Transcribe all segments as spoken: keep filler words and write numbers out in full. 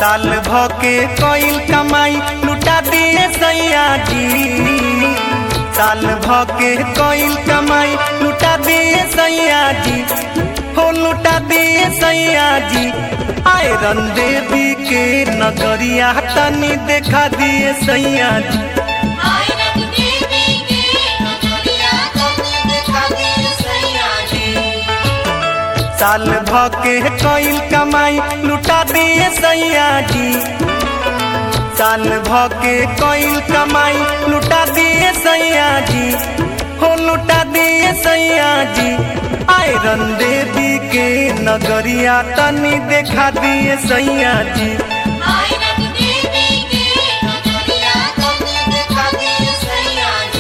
साल भके कईल कमाई लुटा दिए सैया जी। साल भके कईल कमाई लुटा दिए सैया जी, हो लुटा दिए सैया जी। आयरन देवी के नगरिया तनी देखा दिए सैया जी। आयरन देवी के नगरिया तनी देखा दिए सैया जी। साल भके कईल कमाई लुटा दिए सैया जी। साल भके कईल कमाई लुटा दिए सैया जी, हो लुटा दिए सैया जी। आयरन देवी के नगरिया तनी देखा दिए सैया जी। आयरन देवी के नगरिया तनी देखा दिए सैया जी।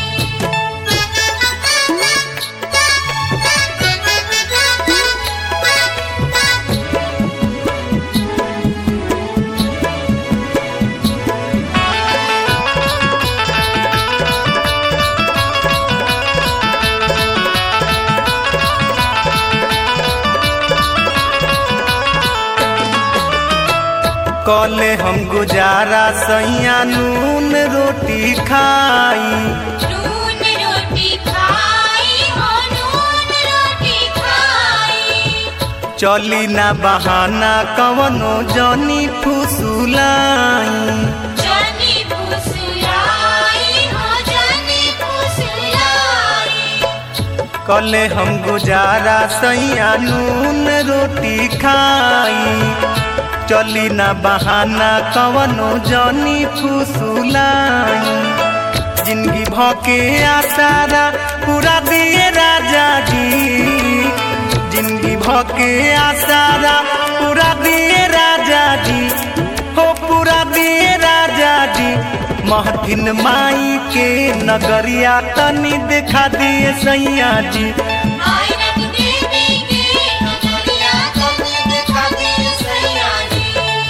कले हम गुजारा सैया नून रोटी खाई। नून रोटी खाई हो नून रोटी खाई। चली ना बहाना कवनो जनी फुसुलाई। जनी फुसलाई हो जनी फुसलाई। कले हम गुजारा सैया नून रोटी खाई। चली ना बहाना कवनो जनी फुसुलाई। जिंदगी भके आसारा पूरा दिए राजा जी। जिंदगी भके आसारा पूरा दिए राजा जी, हो पूरा दिए राजा जी। महथिन माई के नगरिया तनी देखा दिए सैया जी। आयरन देवी के नगरिया तनी देखा दिए सैया जी।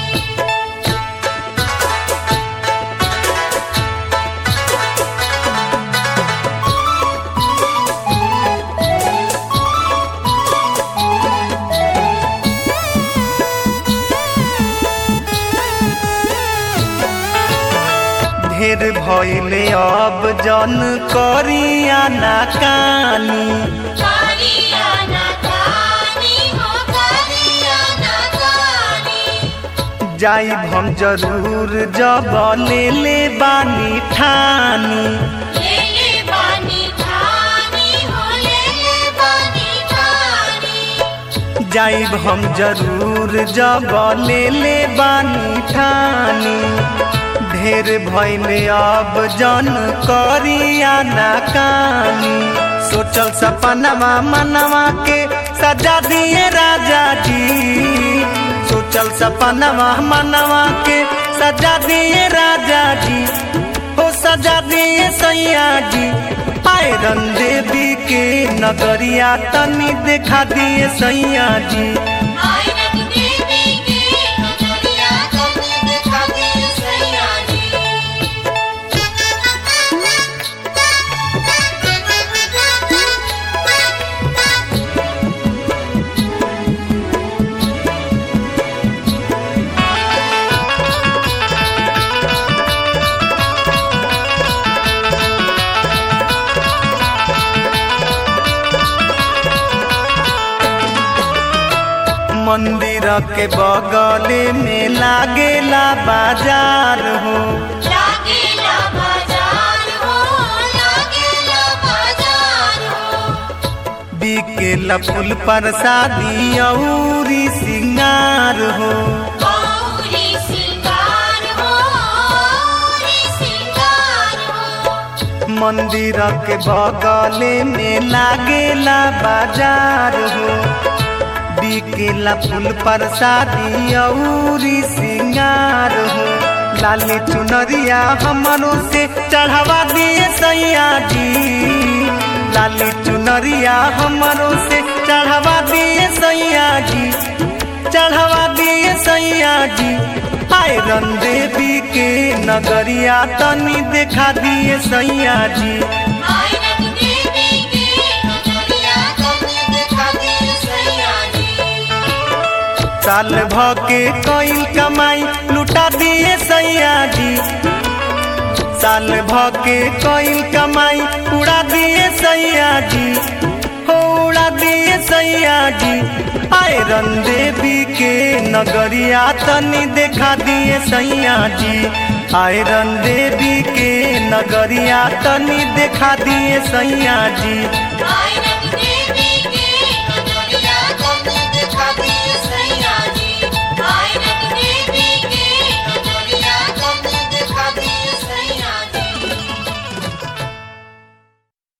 ढेर भइले अब जन करिया ना कानी। करिया ना कानी हो करिया ना कानी। जाइब हम जरूर जब ले ले बानी ठानी। ले ले बानी ठानी हो ले ले बानी ठानी। जाइब हम जरूर जब ले ले बानी ठानी। ढेर भइले अब जन करिया ना कानी। सोचल सपनवा मनवा के सजा दिए राजा जी। सोचल सपनवा मनवा के सजा दिए राजा जी, हो सजा दिए सैया जी। आयरन देवी के नगरिया तनी देखा दिए सैया जी। आयरन देवी के नगरिया तनी देखा दिए सैया जी। मंदिर के बगले में लागेला बाजार हो। लागेला बाजार हो लागेला बाजार हो। बिकेला फूल प्रसादी औरी सिंगार हो। औरी सिंगार हो औरी सिंगार हो। मंदिर के बगले में लागेला बाजार हो। बिकेला फूल प्रसादी औरी सिंगार हो। लाली चुनरिया हमरों से चढ़ावा दिए सैया जी। लाली चुनरिया हमरों से चढ़ावा दिए सैया जी। चढ़ावा दिए सैया जी। आयरन देवी के नगरिया तनी देखा दिए सैया जी। आयरन देवी के नगरिया तनी देखा दिए सैया जी। साल भ के कईल कमाई लुटा दिए सैया जी, साल भ के कईल कमाई उड़ा दिए सैया जी, हो उड़ा दिए सैया जी। आयरन देवी के नगरिया तनी देखा दिए सैया जी, आयरन देवी के नगरिया तनी देखा दिए सैया जी।